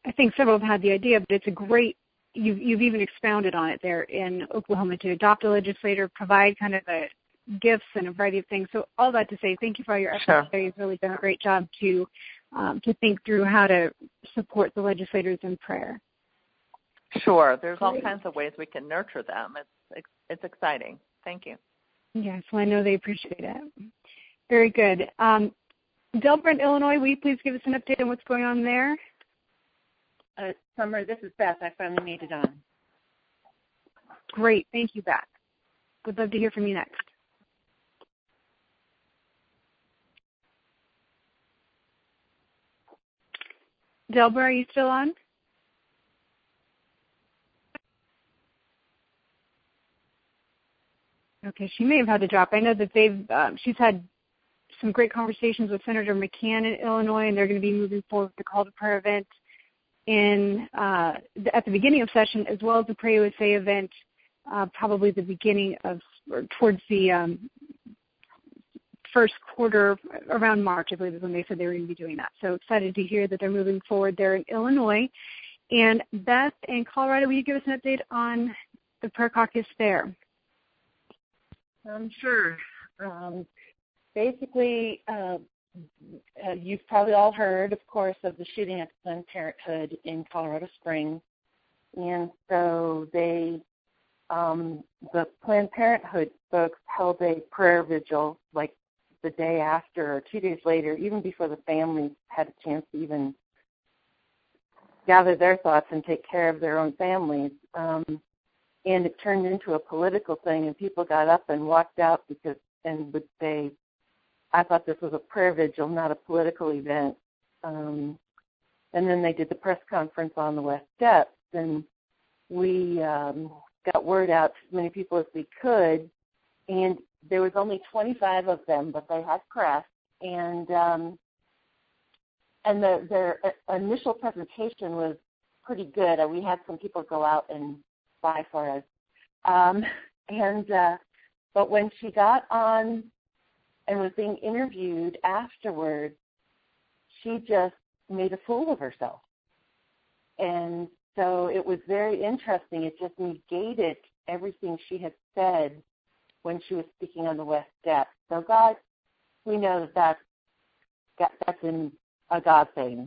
I think several have had the idea, but it's a great, you've even expounded on it there in Oklahoma, to adopt a legislator, provide kind of a gifts and a variety of things. So all that to say, thank you for all your efforts. Sure. You've really done a great job to think through how to support the legislators in prayer. Sure. There's all kinds of ways we can nurture them. It's exciting. Thank you. Yes, well, I know they appreciate it. Very good. Delbrand, Illinois, will you please give us an update on what's going on there? Summer, this is Beth. I finally made it on. Great. Thank you, Beth. Would love to hear from you next. Delbra, are you still on? Okay, she may have had to drop. I know that she's had some great conversations with Senator McCann in Illinois, and they're going to be moving forward with the Call to Prayer event at the beginning of session, as well as the Pray USA event, probably the beginning of, or towards the first quarter, around March, I believe is when they said they were going to be doing that. So excited to hear that they're moving forward there in Illinois. And Beth, in Colorado, will you give us an update on the prayer caucus there? Sure. Basically, you've probably all heard, of course, of the shooting at Planned Parenthood in Colorado Springs. And so the Planned Parenthood folks held a prayer vigil like the day after or 2 days later, even before the families had a chance to even gather their thoughts and take care of their own families. And it turned into a political thing, and people got up and walked out and would say, I thought this was a prayer vigil, not a political event. And then they did the press conference on the West Steps, and we got word out to as many people as we could, and there was only 25 of them, but they had press, and their initial presentation was pretty good. We had some people go out and buy for us. But when she got on and was being interviewed afterwards, she just made a fool of herself. And so it was very interesting. It just negated everything she had said when she was speaking on the West Steps. So God, we know that's a God thing.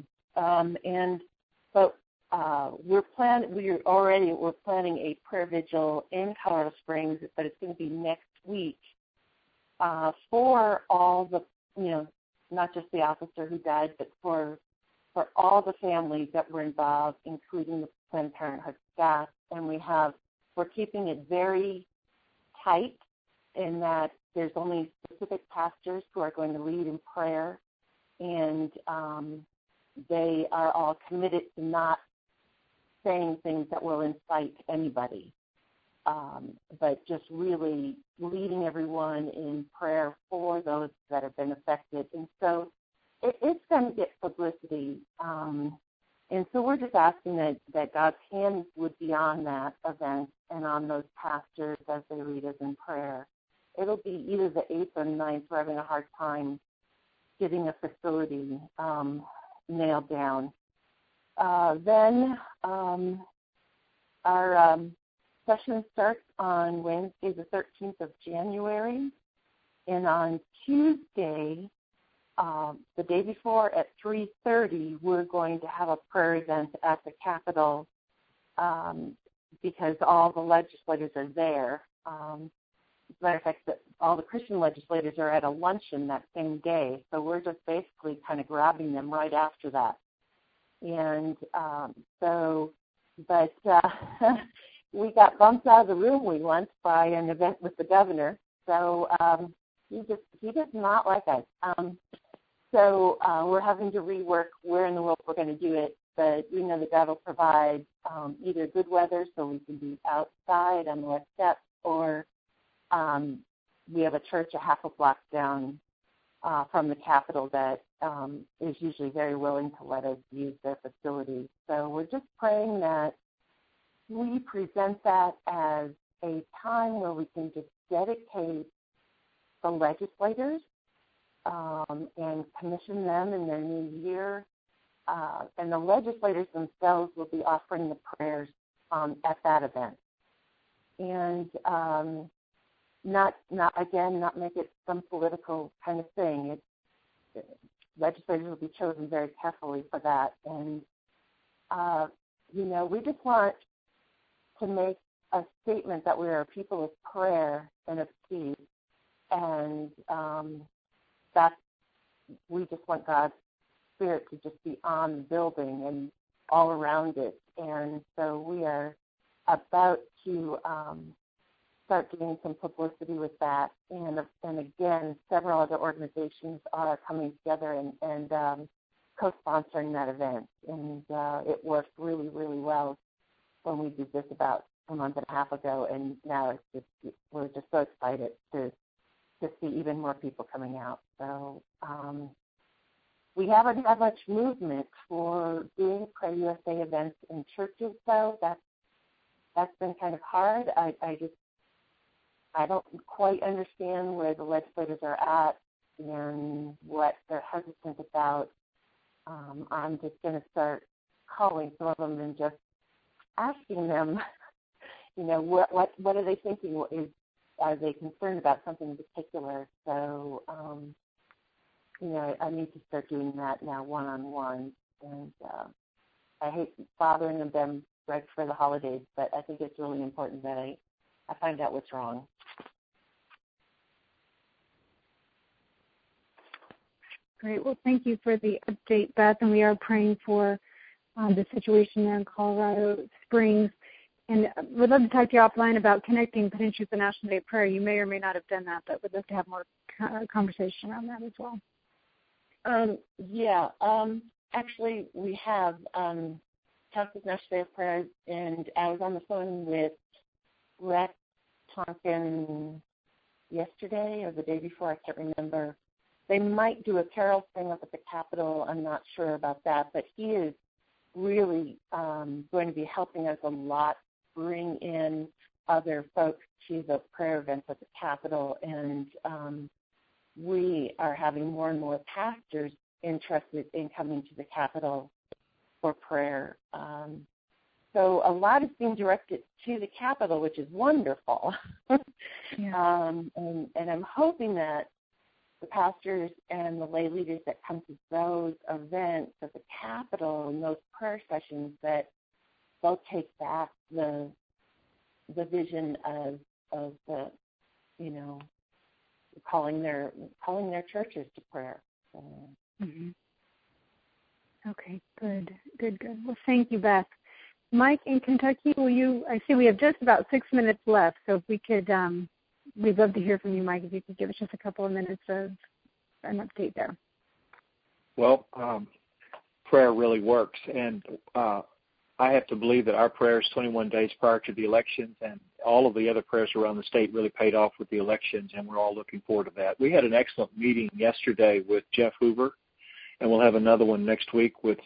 We're planning a prayer vigil in Colorado Springs, but it's going to be next week for all the, not just the officer who died, but for all the families that were involved, including the Planned Parenthood staff. And we're keeping it very tight in that there's only specific pastors who are going to lead in prayer, and they are all committed to not saying things that will incite anybody, but just really leading everyone in prayer for those that have been affected. And so it's going to get publicity. And so we're just asking that God's hand would be on that event and on those pastors as they lead us in prayer. It'll be either the 8th or 9th. We're having a hard time getting a facility nailed down. Then our session starts on Wednesday, the 13th of January, and on Tuesday, the day before at 3:30, we're going to have a prayer event at the Capitol because all the legislators are there. As a matter of fact, all the Christian legislators are at a luncheon that same day, so we're just basically kind of grabbing them right after that. And we got bumped out of the room we once by an event with the governor, so he does not like us. So we're having to rework where in the world we're going to do it, but we know that God will provide either good weather so we can be outside on the West Steps, or we have a church a half a block down from the Capitol that is usually very willing to let us use their facilities. So we're just praying that we present that as a time where we can just dedicate the legislators and commission them in their new year and the legislators themselves will be offering the prayers at that event. And not make it some political kind of thing. Legislators will be chosen very carefully for that. And, we just want to make a statement that we are a people of prayer and of peace. And we just want God's Spirit to just be on the building and all around it. And so we are about to start getting some publicity with that. And again, several other organizations are coming together and co-sponsoring that event. And it worked really, really well when we did this about a month and a half ago. And now we're just so excited to see even more people coming out. So we haven't had much movement for doing Pray USA events in churches, though. That's been kind of hard. I don't quite understand where the legislators are at and what they're hesitant about. I'm just going to start calling some of them and just asking them, what are they thinking? Are they concerned about something in particular? So, I need to start doing that now one-on-one. And I hate bothering them right for the holidays, but I think it's really important that I find out what's wrong. Great. Well, thank you for the update, Beth, and we are praying for the situation there in Colorado Springs. And we'd love to talk to you offline about connecting potentially with the National Day of Prayer. You may or may not have done that, but we'd love to have more conversation around that as well. Actually, we have talked with National Day of Prayer, and I was on the phone with Rex Tonkin yesterday or the day before, I can't remember. They might do a carol thing up at the Capitol. I'm not sure about that, but he is really going to be helping us a lot bring in other folks to the prayer events at the Capitol, and we are having more and more pastors interested in coming to the Capitol for prayer. So a lot is being directed to the Capitol, which is wonderful. And I'm hoping that the pastors and the lay leaders that come to those events at the Capitol and those prayer sessions, that they'll take back the vision of the, calling their churches to prayer. So. Mm-hmm. Okay, good. Well, thank you, Beth. Mike in Kentucky, I see we have just about 6 minutes left, so if we could, we'd love to hear from you, Mike, if you could give us just a couple of minutes of an update there. Well, prayer really works, and I have to believe that our prayers 21 days prior to the elections and all of the other prayers around the state really paid off with the elections, and we're all looking forward to that. We had an excellent meeting yesterday with Jeff Hoover, and we'll have another one next week with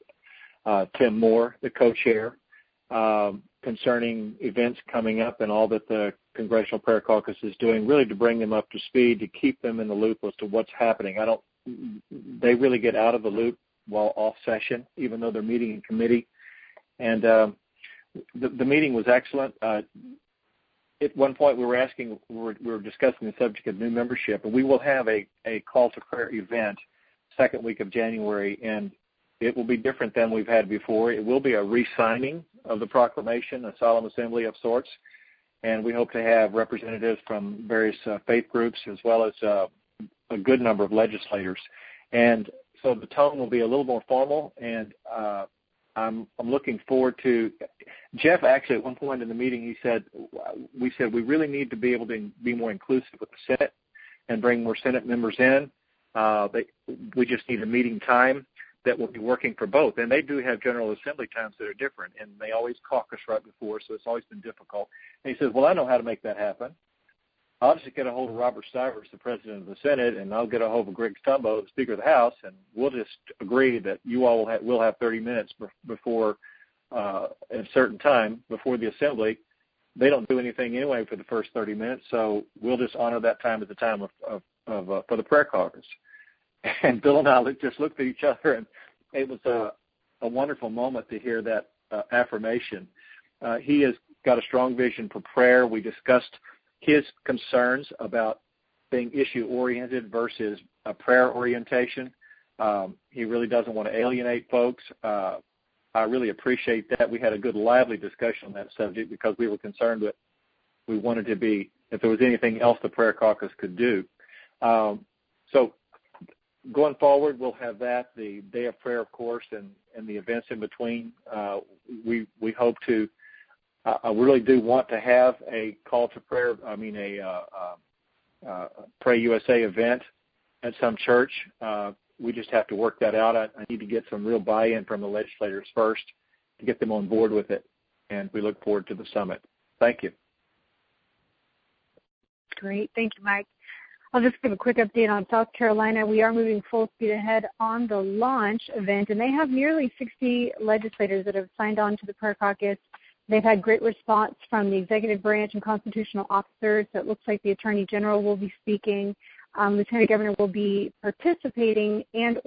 Tim Moore, the co-chair, concerning events coming up and all that the Congressional Prayer Caucus is doing, really to bring them up to speed, to keep them in the loop as to what's happening. They really get out of the loop while off session, even though they're meeting in committee. And the meeting was excellent. At one point we were discussing the subject of new membership, and we will have a call to prayer event second week of January, and it will be different than we've had before. It will be a re-signing of the proclamation, a solemn assembly of sorts, and we hope to have representatives from various faith groups as well as a good number of legislators. And so the tone will be a little more formal, and I'm looking forward to. Jeff actually at one point in the meeting we said we really need to be able to be more inclusive with the Senate and bring more Senate members in. We just need a meeting time that will be working for both. And they do have General Assembly times that are different, and they always caucus right before, so it's always been difficult. And he says, well, I know how to make that happen. I'll just get a hold of Robert Stivers, the President of the Senate, and I'll get a hold of Greg Stumbo, the Speaker of the House, and we'll just agree that you all will have 30 minutes before a certain time before the Assembly. They don't do anything anyway for the first 30 minutes, so we'll just honor that time as the time for the prayer caucus. And Bill and I just looked at each other, and it was a wonderful moment to hear that affirmation. He has got a strong vision for prayer. We discussed his concerns about being issue-oriented versus a prayer orientation. He really doesn't want to alienate folks. I really appreciate that. We had a good, lively discussion on that subject because we were concerned that we wanted to be, if there was anything else the prayer caucus could do. So going forward, we'll have that, the day of prayer, of course, and the events in between. We hope to, I really do want to have a call to prayer, Pray USA event at some church. We just have to work that out. I need to get some real buy-in from the legislators first to get them on board with it, and we look forward to the summit. Thank you. Great. Thank you, Mike. I'll just give a quick update on South Carolina. We are moving full speed ahead on the launch event, and they have nearly 60 legislators that have signed on to the prayer caucus. They've had great response from the executive branch and constitutional officers. So it looks like the Attorney General will be speaking. Lieutenant Governor will be participating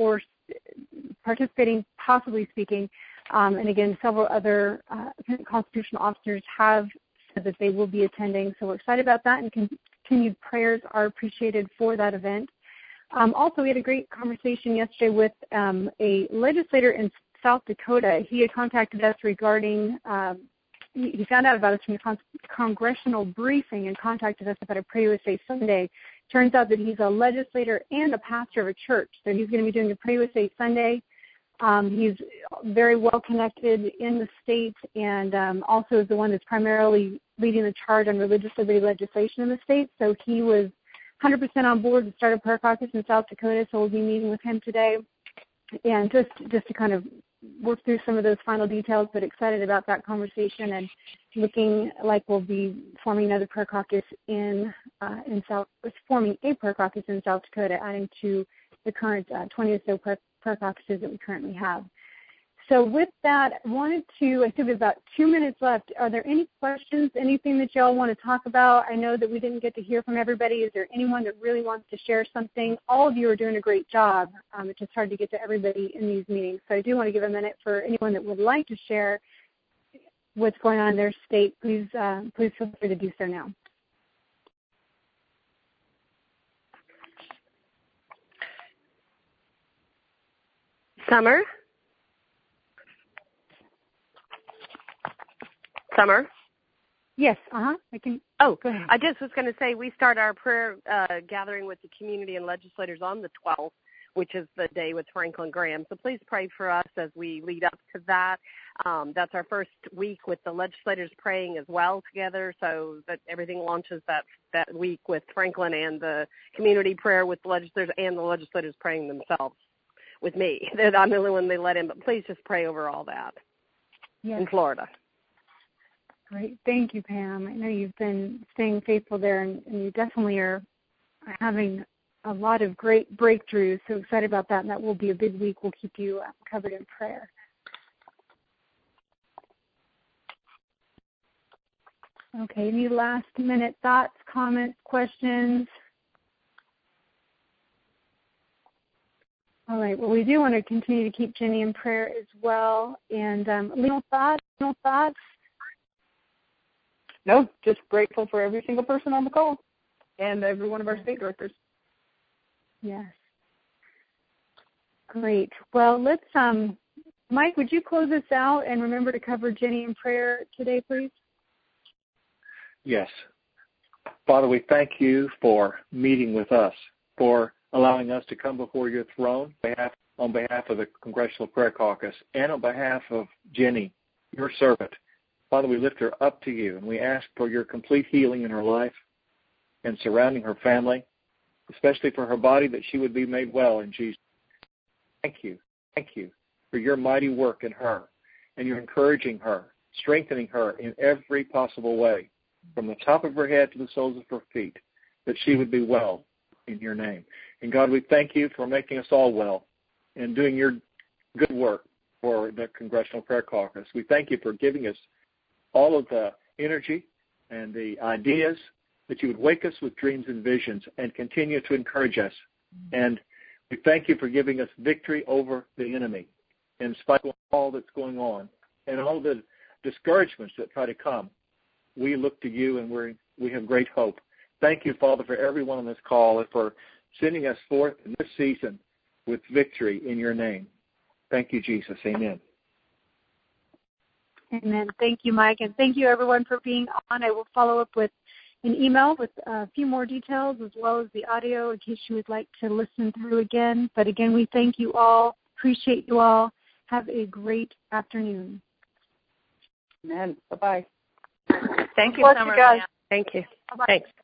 possibly speaking. And again, several other constitutional officers have said that they will be attending. So we're excited about that, and continued prayers are appreciated for that event. Also, we had a great conversation yesterday with a legislator in South Dakota. He had contacted us regarding, he found out about us from the congressional briefing and contacted us about a Pray USA Sunday. Turns out that he's a legislator and a pastor of a church, so he's going to be doing the Pray USA Sunday. He's very well connected in the state, and also is the one that's primarily leading the charge on religious liberty legislation in the state. So he was 100% on board to start a prayer caucus in South Dakota, so we'll be meeting with him today. And just to kind of work through some of those final details, but excited about that conversation and looking like we'll be forming another prayer caucus forming a prayer caucus in South Dakota, adding to the current 20 or so prayer caucuses that we currently have. So with that, I think we have about 2 minutes left. Are there any questions, anything that y'all want to talk about? I know that we didn't get to hear from everybody. Is there anyone that really wants to share something? All of you are doing a great job. It's just hard to get to everybody in these meetings. So I do want to give a minute for anyone that would like to share what's going on in their state. Please feel free to do so now. Summer? Yes, I can. Oh, go ahead. I just was going to say we start our prayer gathering with the community and legislators on the 12th, which is the day with Franklin Graham. So please pray for us as we lead up to that. That's our first week with the legislators praying as well together, so that everything launches that week with Franklin and the community prayer with the legislators and the legislators praying themselves with me. I'm the only one they let in, but please just pray over all that in Florida. Great. Thank you, Pam. I know you've been staying faithful there, and you definitely are having a lot of great breakthroughs. So excited about that, and that will be a big week. We'll keep you covered in prayer. Okay, any last-minute thoughts, comments, questions? All right, well, we do want to continue to keep Jenny in prayer as well. And final thoughts? No, just grateful for every single person on the call and every one of our state directors. Yes. Great. Well, let's, Mike, would you close us out and remember to cover Jenny in prayer today, please? Yes. Father, we thank you for meeting with us, for allowing us to come before your throne on behalf of the Congressional Prayer Caucus and on behalf of Jenny, your servant. Father, we lift her up to you, and we ask for your complete healing in her life and surrounding her family, especially for her body, that she would be made well in Jesus. Thank you for your mighty work in her, and you're encouraging her, strengthening her in every possible way, from the top of her head to the soles of her feet, that she would be well in your name. And God, we thank you for making us all well and doing your good work for the Congressional Prayer Caucus. We thank you for giving us all of the energy and the ideas, that you would wake us with dreams and visions and continue to encourage us. And we thank you for giving us victory over the enemy. in spite of all that's going on and all the discouragements that try to come, we look to you and we have great hope. Thank you, Father, for everyone on this call and for sending us forth in this season with victory in your name. Thank you, Jesus. Amen. Amen. Thank you, Mike, and thank you, everyone, for being on. I will follow up with an email with a few more details as well as the audio in case you would like to listen through again. But again, we thank you all. Appreciate you all. Have a great afternoon. Amen. Bye-bye. Thank you, Summer. Thank you. Bye-bye. Thanks.